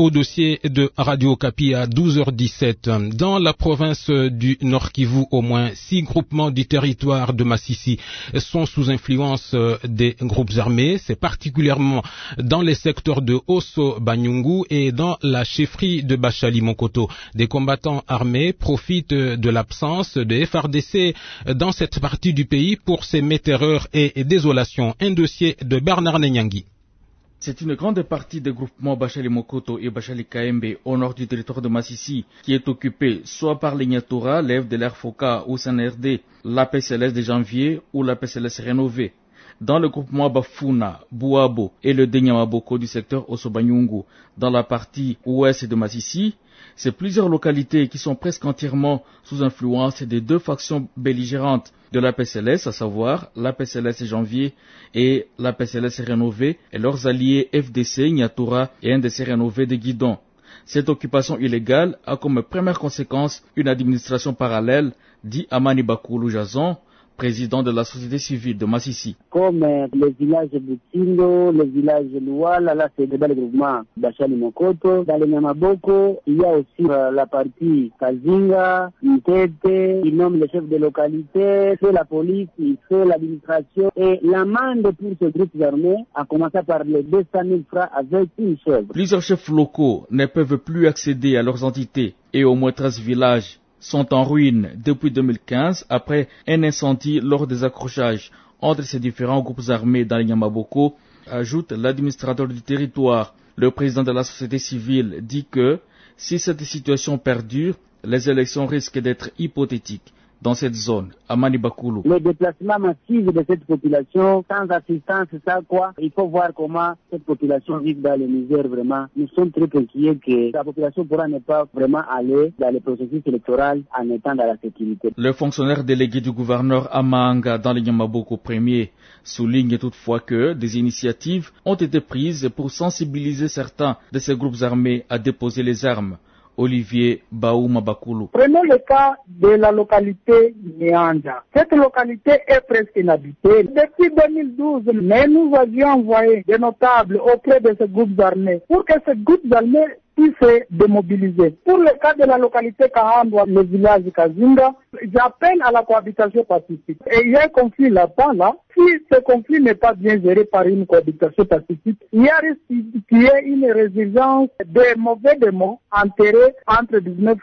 au dossier de Radio Okapi à 12h17. Dans la province du Nord Kivu, au moins 6 groupements du territoire de Massissi sont sous influence des groupes armés. C'est particulièrement dans les secteurs de Osso Banyungu et dans la chefferie de Bachali Mokoto. Des combattants armés profitent de l'absence de FRDC dans cette partie du pays pour semer terreur et désolation. Un dossier de Bernard Nenyangi. C'est une grande partie des groupements Bachali Mokoto et Bachali Kaembe au nord du territoire de Massissi qui est occupée soit par les Nyatura, l'EF de l'Air Foka ou SNRD, l'APCLS de Janvier ou l'APCLS Rénové. Dans le groupement Bafuna, Bouabo et le Denyamaboko du secteur Osobanyungu, dans la partie ouest de Massissi, c'est plusieurs localités qui sont presque entièrement sous influence des deux factions belligérantes de l'APCLS, à savoir l'APCLS Janvier et l'APCLS Rénové et leurs alliés FDC, Nyatura et NDC Rénové de Guidon. Cette occupation illégale a comme première conséquence une administration parallèle, dit Amani Bakoulou Jason, président de la société civile de Massissi. Comme les villages de Butindo, les villages de Louala, là c'est dans le groupement Bachali Mokoto. Dans le Nyamaboko, il y a aussi la partie Kazinga, Ntete, il nomme les chefs de localité, fait la police, il fait l'administration. Et l'amende pour ces groupes armés a commencé par les 200 000 francs avec une chèvre. Plusieurs chefs locaux ne peuvent plus accéder à leurs entités et au moins 13 villages sont en ruine depuis 2015 après un incendie lors des accrochages entre ces différents groupes armés dans le Nyamaboko, ajoute l'administrateur du territoire. Le président de la société civile dit que si cette situation perdure, les élections risquent d'être hypothétiques dans cette zone, à Manibakoulou. Le déplacement massif de cette population, sans assistance, ça quoi, il faut voir comment cette population vit dans le misère vraiment. Nous sommes très inquiets que la population pourra ne pas vraiment aller dans le processus électoral en étant dans la sécurité. Le fonctionnaire délégué du gouverneur Amanga dans le Nyamaboko premier souligne toutefois que des initiatives ont été prises pour sensibiliser certains de ces groupes armés à déposer les armes. Olivier Baouma Bakoulou. Prenons le cas de la localité Nyanja. Cette localité est presque inhabitée. Depuis 2012, mais nous avions envoyé des notables auprès de ces groupes armés pour que ces groupes armés puissent démobiliser. Pour le cas de la localité Kahandwa, le village Kazinga, j'appelle à la cohabitation pacifique. Et il y a un conflit là-bas, là. Si ce conflit n'est pas bien géré par une cohabitation pacifique, il y a risque qu'il y ait une résurgence de mauvais démons enterrés entre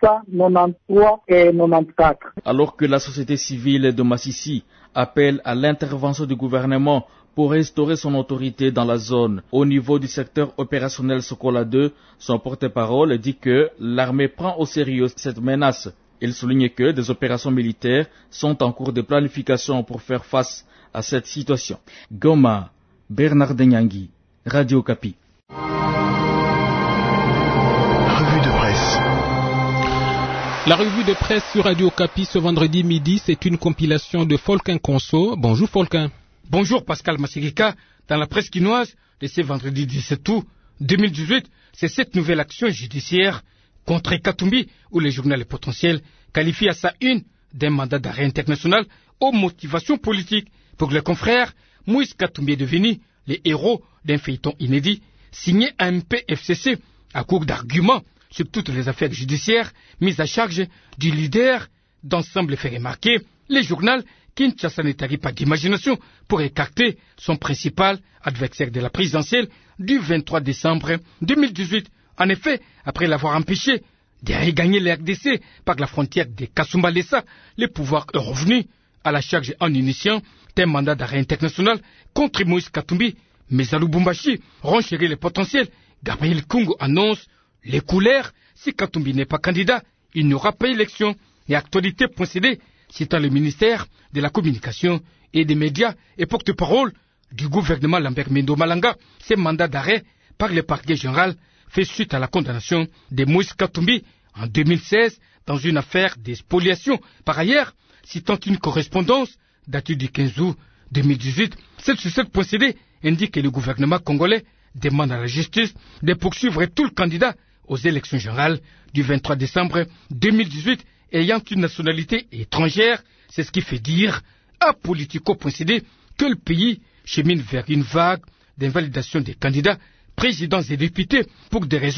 1993 et 1994. Alors que la société civile de Massissi appelle à l'intervention du gouvernement pour restaurer son autorité dans la zone. Au niveau du secteur opérationnel Sokola 2, son porte-parole dit que l'armée prend au sérieux cette menace. Il souligne que des opérations militaires sont en cours de planification pour faire face à cette situation. Goma, Bernard Denyangi, Radio Okapi. Revue de presse. La revue de presse sur Radio Okapi ce vendredi midi, c'est une compilation de Folquin Conso. Bonjour Folquin. Bonjour Pascal Massigika. Dans la presse quinoise de ce vendredi 17 août 2018, c'est cette nouvelle action judiciaire contre Katumbi où le journal Le Potentiel qualifie à sa une d'un mandat d'arrêt international aux motivations politiques pour que le confrère Moïse Katumbi est devenu le héros d'un feuilleton inédit signé à MPFCC à court d'arguments sur toutes les affaires judiciaires mises à charge du leader d'ensemble fait remarquer le journal Kinshasa ne tarit pas d'imagination pour écarter son principal adversaire de la présidentielle du 23 décembre 2018. En effet, après l'avoir empêché de regagner la RDC par la frontière de Kasumbalesa, le pouvoir est revenu à la charge en initiant un mandat d'arrêt international contre Moïse Katumbi. Mais à Lubumbashi, renchérir le potentiel, Gabriel Kungu annonce les couleurs. Si Katumbi n'est pas candidat, il n'y aura pas élection. Et actualité.cd, citant le ministère de la Communication et des Médias et porte-parole du gouvernement Lambert Mendo Malanga, ce mandat d'arrêt par le parquet général fait suite à la condamnation de Moïse Katumbi en 2016 dans une affaire de spoliation. Par ailleurs, citant une correspondance datée du 15 août 2018, celle sur 7.cd indique que le gouvernement congolais demande à la justice de poursuivre tout le candidat aux élections générales du 23 décembre 2018 ayant une nationalité étrangère. C'est ce qui fait dire à Politico.cd que le pays chemine vers une vague d'invalidation des candidats, présidents et députés pour des raisons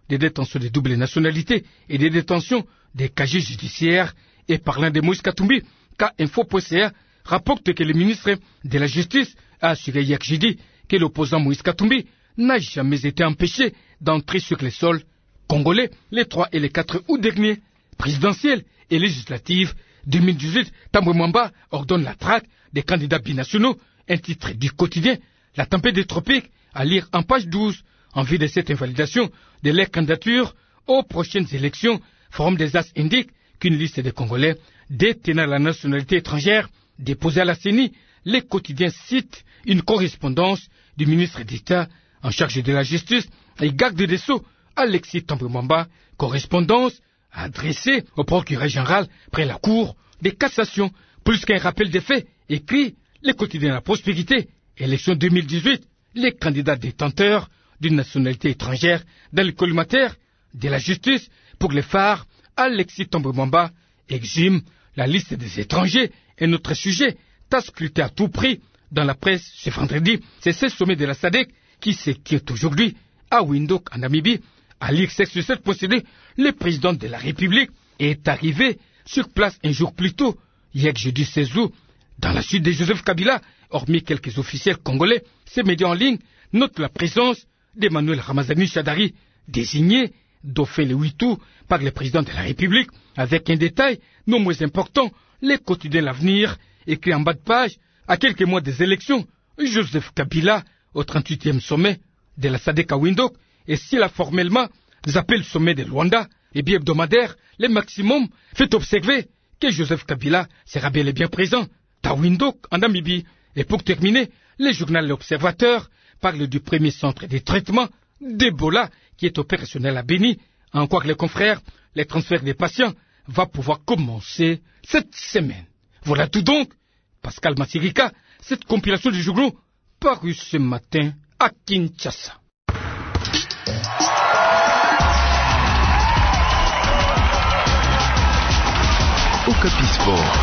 des détentions de double nationalité et des détentions des casiers judiciaires. Et parlant de Moïse Katumbi, K-Info.ca rapporte que le ministre de la Justice a assuré hier jeudi que l'opposant Moïse Katumbi n'a jamais été empêché d'entrer sur le sol congolais les 3 et les 4 août dernier, présidentielle et législative 2018. Tambwe Mwamba ordonne la traque des candidats binationaux, un titre du quotidien La Tempête des Tropiques, à lire en page 12, en vue de cette invalidation de leur candidature aux prochaines élections. Forum des As indique qu'une liste de Congolais détenant la nationalité étrangère déposée à la CENI, les quotidiens citent une correspondance du ministre d'État en charge de la justice et garde des Sceaux, Alexis Tambwe Mwamba, correspondance adressée au procureur général près la Cour de cassation, plus qu'un rappel des faits, écrit les quotidiens La Prospérité, élection 2018, les candidats détenteurs d'une nationalité étrangère dans le collimateur de la justice pour les phares, Alexis Tambwe Mwamba exhume la liste des étrangers. Un autre sujet, scruté à tout prix dans la presse ce vendredi, c'est ce sommet de la SADC qui se tient aujourd'hui à Windhoek, en Namibie. À lire sur cette procédure, le président de la République est arrivé sur place un jour plus tôt, hier jeudi 16 août, dans la suite de Joseph Kabila. Hormis quelques officiels congolais, ces médias en ligne notent la présence d'Emmanuel Ramazani Shadari, désigné dauphin le 8 août par le président de la République. Avec un détail non moins important, les quotidiens L'Avenir écrit en bas de page, à quelques mois des élections, Joseph Kabila au 38e sommet de la SADC à Windhoek, et s'il a formellement zappé le sommet de Luanda, et bien hebdomadaire, le maximum fait observer que Joseph Kabila sera bel et bien présent à Windhoek, en Namibie. Et pour terminer, le journal L'Observateur parle du premier centre de traitement d'Ebola qui est opérationnel à Beni. Encore les confrères, les transferts des patients va pouvoir commencer cette semaine. Voilà tout donc, Pascal Massirika, cette compilation du journal parue ce matin à Kinshasa. Okapi Sport.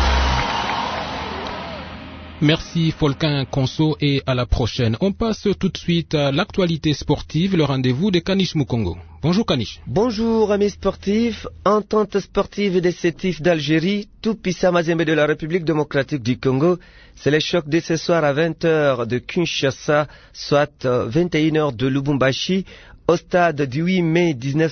Merci Folquin Konso et à la prochaine. On passe tout de suite à l'actualité sportive, le rendez-vous de Kanish Mukongo. Bonjour Kanish. Bonjour amis sportifs. Entente sportive des Sétifs d'Algérie, Toupissa Mazembe de la République démocratique du Congo. C'est le choc de ce soir à 20h de Kinshasa, soit 21h de Lubumbashi, au stade du 8 mai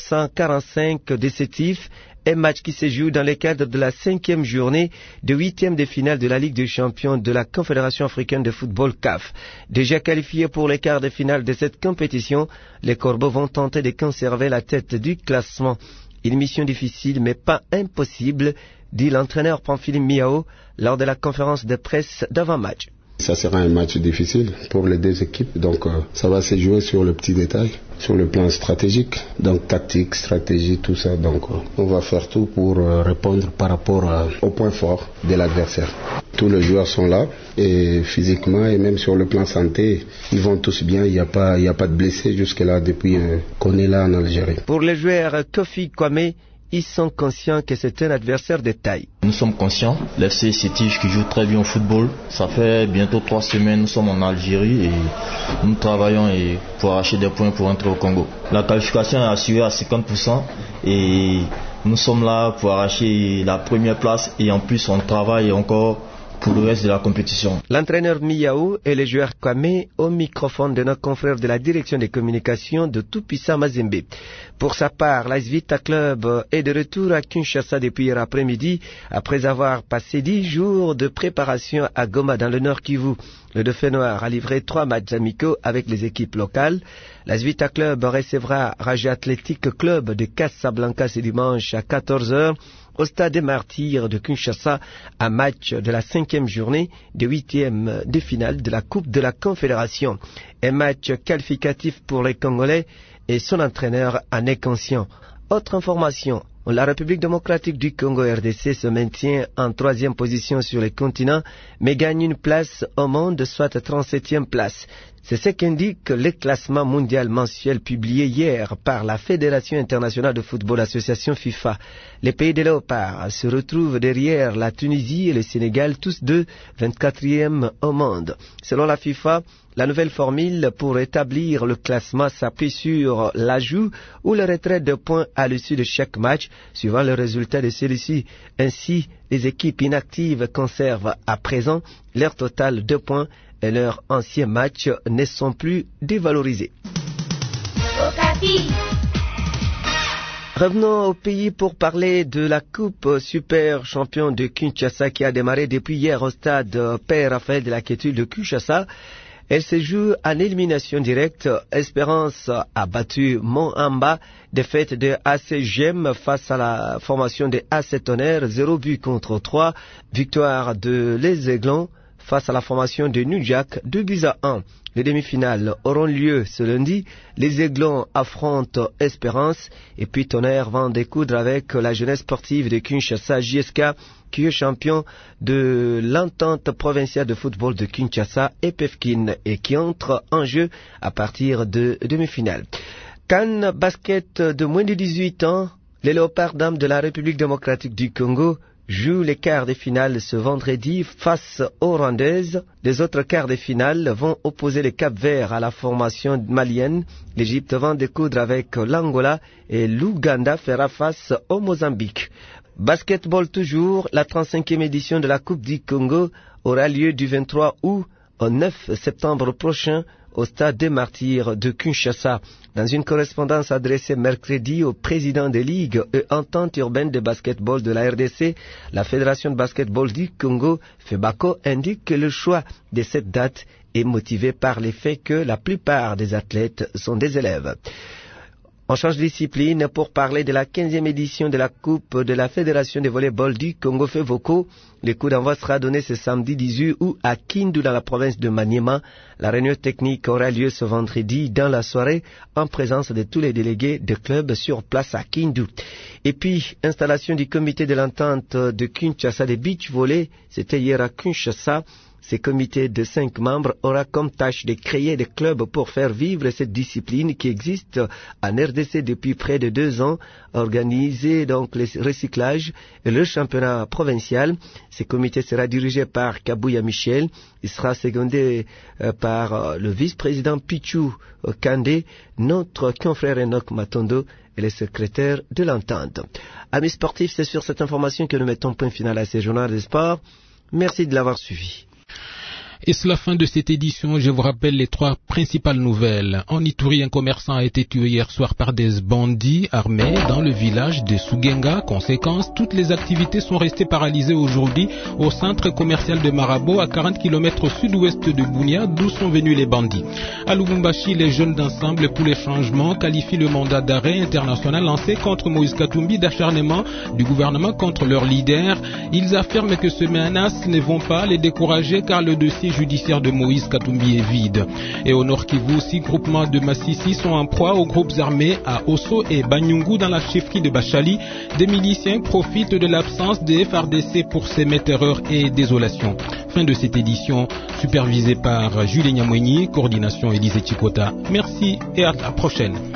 1945 des Sétifs. Un match qui se joue dans le cadre de la 5e journée de 8e de finale de la Ligue des champions de la Confédération africaine de football CAF. Déjà qualifiés pour les quarts de finale de cette compétition, les Corbeaux vont tenter de conserver la tête du classement. Une mission difficile mais pas impossible, dit l'entraîneur Pamphile Miao lors de la conférence de presse d'avant-match. Ça sera un match difficile pour les deux équipes, donc ça va se jouer sur le petit détail, sur le plan stratégique, donc tactique, stratégie, tout ça. Donc on va faire tout pour répondre par rapport aux points forts de l'adversaire. Tous les joueurs sont là et physiquement et même sur le plan santé, ils vont tous bien. Il n'y a pas de blessés jusque-là depuis qu'on est là en Algérie. Pour les joueurs Kofi Kwame, ils sont conscients que c'est un adversaire de taille. Nous sommes conscients, l'FC Sétif qui joue très bien au football. Ça fait bientôt 3 semaines, nous sommes en Algérie et nous travaillons pour arracher des points pour entrer au Congo. La qualification est assurée à 50% et nous sommes là pour arracher la première place et en plus on travaille encore pour le reste de la compétition. L'entraîneur Miao et les joueurs Kwame au microphone de notre confrère de la direction des communications de Toupissa Mazembe. Pour sa part, l'AS Vita Club est de retour à Kinshasa depuis hier après-midi, après avoir passé 10 jours de préparation à Goma dans le Nord Kivu. Le Dauphin Noir a livré 3 matchs amicaux avec les équipes locales. L'AS Vita Club recevra Raja Athletic Club de Casablanca ce dimanche à 14h. Au stade des Martyrs de Kinshasa, un match de la 5e journée de 8e de finale de la Coupe de la Confédération. Un match qualificatif pour les Congolais et son entraîneur en est conscient. Autre information, la République démocratique du Congo RDC se maintient en 3e position sur le continent, mais gagne une place au monde, soit 37e place. C'est ce qu'indique le classement mondial mensuel publié hier par la Fédération internationale de football association FIFA. Les pays des léopards se retrouvent derrière la Tunisie et le Sénégal, tous deux 24e au monde. Selon la FIFA, la nouvelle formule pour établir le classement s'appuie sur l'ajout ou le retrait de points à l'issue de chaque match, suivant le résultat de celui-ci. Ainsi, les équipes inactives conservent à présent leur total de points et leurs anciens matchs ne sont plus dévalorisés. Revenons au pays pour parler de la Coupe Super Champion de Kinshasa qui a démarré depuis hier au stade Père Raphaël de la Kétule de Kinshasa. Elle se joue en élimination directe. Espérance a battu Mont-Amba, défaite de AC Gem face à la formation de AC Tonnerre, 0 but contre 3. Victoire de Les Aiglons face à la formation de New Jack, 2 buts à 1. Les demi-finales auront lieu ce lundi. Les Aiglons affrontent Espérance et puis Tonnerre va en découdre avec la jeunesse sportive de Kinshasa, JSK, qui est champion de l'entente provinciale de football de Kinshasa et Pefkin et qui entre en jeu à partir de demi-finale. CAN basket de moins de 18 ans, les Léopards dames de la République démocratique du Congo jouent les quarts de finale ce vendredi face aux Rwandaises. Les autres quarts de finale vont opposer le Cap-Vert à la formation malienne. L'Égypte va en découdre avec l'Angola et l'Ouganda fera face au Mozambique. Basketball toujours, la 35e édition de la Coupe du Congo aura lieu du 23 août au 9 septembre prochain au stade des Martyrs de Kinshasa. Dans une correspondance adressée mercredi au président des ligues et entente urbaine de basketball de la RDC, la Fédération de basketball du Congo, FEBACO, indique que le choix de cette date est motivé par le fait que la plupart des athlètes sont des élèves. On change de discipline pour parler de la 15e édition de la Coupe de la Fédération de volleyball du Congo FEVOCO. Le coup d'envoi sera donné ce samedi 18 août à Kindu dans la province de Maniema. La réunion technique aura lieu ce vendredi dans la soirée en présence de tous les délégués de clubs sur place à Kindu. Et puis, installation du comité de l'entente de Kinshasa de beach volley, c'était hier à Kinshasa. Ce comité de 5 membres aura comme tâche de créer des clubs pour faire vivre cette discipline qui existe en RDC depuis près de 2 ans, organiser donc le recyclage et le championnat provincial. Ce comité sera dirigé par Kabouya Michel. Il sera secondé par le vice-président Pichou Kandé, notre confrère Enoch Matondo et le secrétaire de l'entente. Amis sportifs, c'est sur cette information que nous mettons point final à ces journaux de sport. Merci de l'avoir suivi. Et c'est la fin de cette édition. Je vous rappelle les 3 principales nouvelles. En Ituri, un commerçant a été tué hier soir par des bandits armés dans le village de Sugenga. Conséquence, toutes les activités sont restées paralysées aujourd'hui au centre commercial de Marabo, à 40 km au sud-ouest de Bunia, d'où sont venus les bandits. À Lubumbashi, les jeunes d'ensemble pour les changements qualifient le mandat d'arrêt international lancé contre Moïse Katumbi d'acharnement du gouvernement contre leur leader. Ils affirment que ces menaces ne vont pas les décourager car le dossier judiciaire de Moïse Katumbi est vide. Et au Nord Kivu, 6 groupements de Massissi sont en proie aux groupes armés à Osso et Banyungu dans la chefferie de Bachali. Des miliciens profitent de l'absence des FARDC pour semer terreur et désolation. Fin de cette édition, supervisée par Julien Nyamouini, coordination Élise Chikota. Merci et à la prochaine.